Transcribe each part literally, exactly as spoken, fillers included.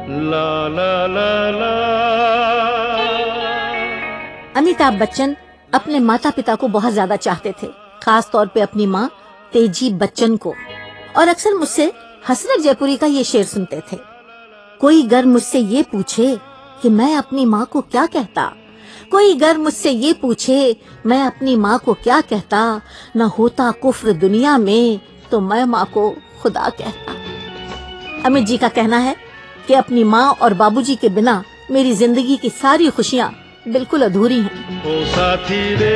ला ला ला ला। अमिताभ बच्चन अपने माता पिता को बहुत ज्यादा चाहते थे, खास तौर पे अपनी माँ तेजी बच्चन को। और अक्सर मुझसे हसरत जयपुरी का ये शेर सुनते थे, कोई गर मुझसे ये पूछे कि मैं अपनी माँ को क्या कहता, कोई गर मुझसे ये पूछे मैं अपनी माँ को क्या कहता, न होता कुफ्र दुनिया में तो मैं माँ को खुदा कहता। अमित जी का कहना है कि अपनी माँ और बाबूजी के बिना मेरी जिंदगी की सारी खुशियाँ बिल्कुल अधूरी हैं। ओ साथी रे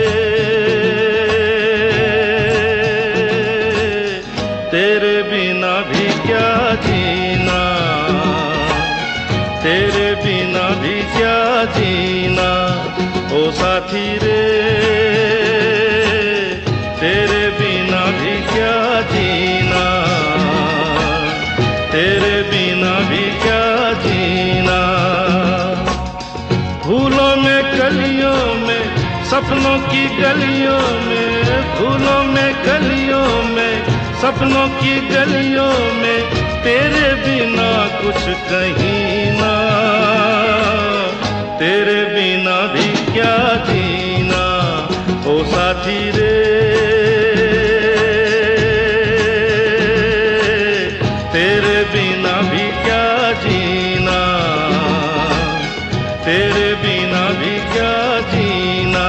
तेरे बिना भी क्या जीना, तेरे बिना भी क्या जीना। ओ साथी रे तेरे बिना भी क्या जीना, तेरे बिना भी क्या जीना। फूलों में कलियों में सपनों की गलियों में, फूलों में कलियों में सपनों की गलियों में तेरे बिना कुछ कहीं ना, तेरे बिना भी क्या जीना। ओ साथी रे तेरे बिना भी क्या जीना, तेरे बिना भी क्या जीना।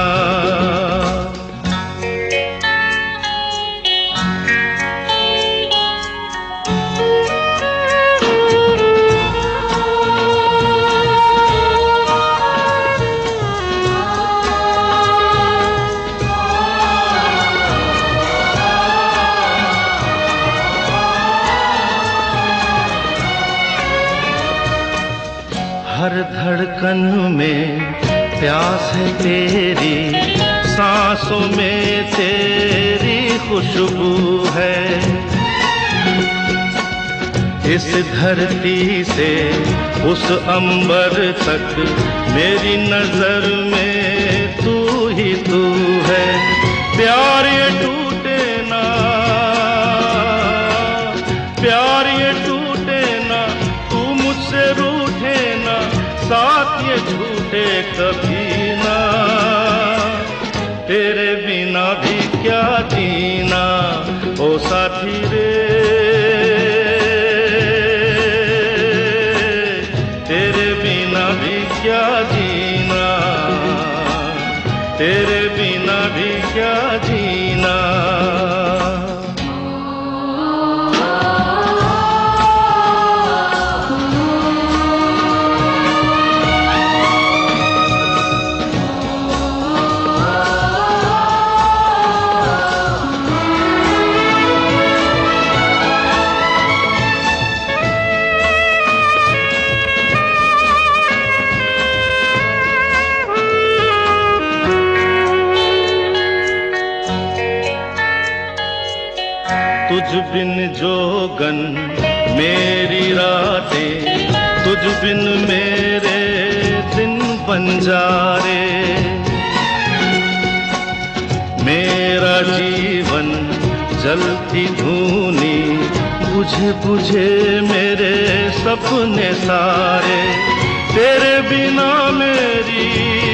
हर धड़कन में प्यास है तेरी, सांसों में तेरी खुशबू है। इस धरती से उस अंबर तक मेरी नजर में तू ही तू है। प्यार ये टूटे ना, प्यार ये टूटे ना, तू मुझसे रूठे ना, साथ ये झूठे कभी ना। तेरे बिना भी क्या जीना, ओ साथी रे तेरे बिना भी क्या जीना, तेरे बिना भी क्या जीना। तुझ बिन जोगन मेरी रातें, तुझ बिन मेरे दिन बंजारे। मेरा जीवन जलती धूनी, बुझे बुझे मेरे सपने सारे। तेरे बिना मेरी,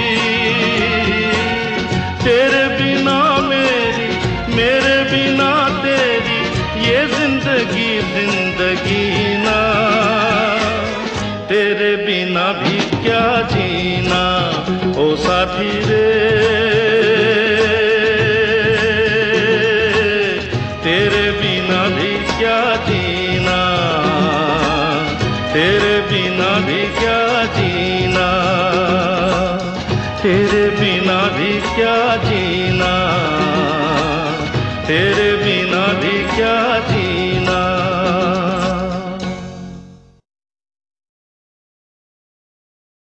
तेरे बिना मेरी, मेरे बिना तेरी ये जिंदगी जिंदगी ना। तेरे बिना भी क्या जीना, ओ साथी रे तेरे बिना भी क्या जीना, तेरे बिना भी क्या जीना, तेरे बिना भी क्या जीना, तेरे बिना